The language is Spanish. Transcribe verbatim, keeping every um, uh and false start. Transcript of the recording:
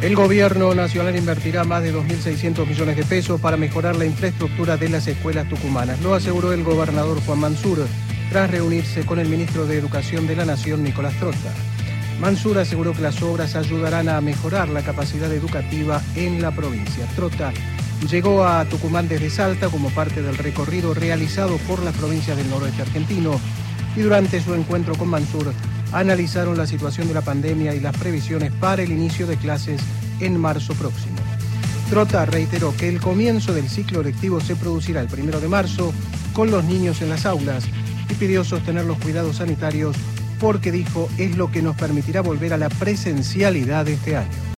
El gobierno nacional invertirá más de dos mil seiscientos millones de pesos para mejorar la infraestructura de las escuelas tucumanas. Lo aseguró el gobernador Juan Mansur tras reunirse con el ministro de Educación de la Nación, Nicolás Trota. Mansur aseguró que las obras ayudarán a mejorar la capacidad educativa en la provincia. Trota llegó a Tucumán desde Salta como parte del recorrido realizado por las provincias del noroeste argentino y durante su encuentro con Mansur analizaron la situación de la pandemia y las previsiones para el inicio de clases en marzo próximo. Trota reiteró que el comienzo del ciclo lectivo se producirá el primero de marzo con los niños en las aulas y pidió sostener los cuidados sanitarios porque, dijo, es lo que nos permitirá volver a la presencialidad este año.